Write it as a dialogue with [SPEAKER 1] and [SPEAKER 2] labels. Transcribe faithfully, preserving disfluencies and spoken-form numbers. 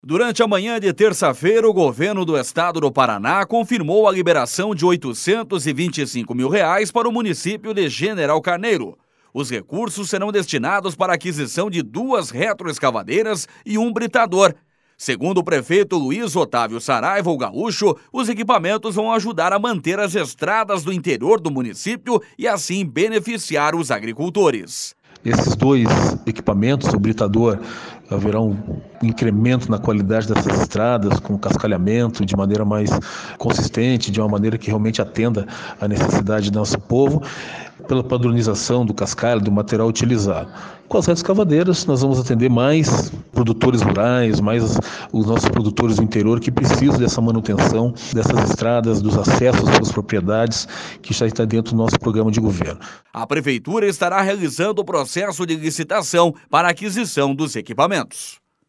[SPEAKER 1] Durante a manhã de terça-feira, o governo do estado do Paraná confirmou a liberação de oitocentos e vinte e cinco mil reais para o município de General Carneiro. Os recursos serão destinados para a aquisição de duas retroescavadeiras e um britador. Segundo o prefeito Luiz Otávio Saraiva, o Gaúcho, os equipamentos vão ajudar a manter as estradas do interior do município e assim beneficiar os agricultores.
[SPEAKER 2] Esses dois equipamentos, o britador, haverá um incremento na qualidade dessas estradas, com cascalhamento de maneira mais consistente, de uma maneira que realmente atenda à necessidade do nosso povo, pela padronização do cascalho, do material utilizado. Com as retroescavadeiras, nós vamos atender mais produtores rurais, mais os nossos produtores do interior que precisam dessa manutenção, dessas estradas, dos acessos às suas propriedades, que já está dentro do nosso programa de governo.
[SPEAKER 1] A Prefeitura estará realizando o processo de licitação para a aquisição dos equipamentos.